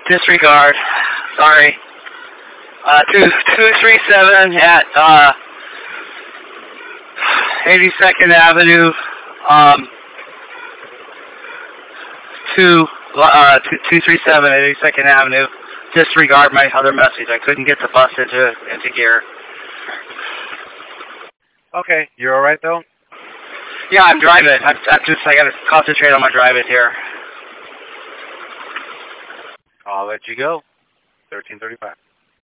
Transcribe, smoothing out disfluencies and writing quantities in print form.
Disregard. Sorry. 237 at 82nd Avenue. 237 at 82nd Avenue. Disregard my other message. I couldn't get the bus into gear. Okay, you're all right though? Yeah, I'm driving. I gotta concentrate on my driving here. I'll let you go. 1335.